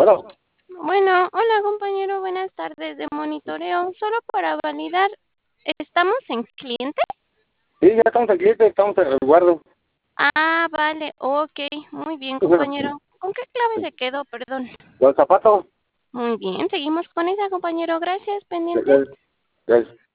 Bueno, Bueno, hola compañero, buenas tardes de monitoreo. Solo para validar, ¿estamos en cliente? sí, ya estamos aquí, estamos en el guardo. Vale, ok, muy bien compañero. ¿Con qué clave se quedó? Perdón. Los zapatos, Muy bien, seguimos con esa compañero, gracias, pendiente. eh, eh,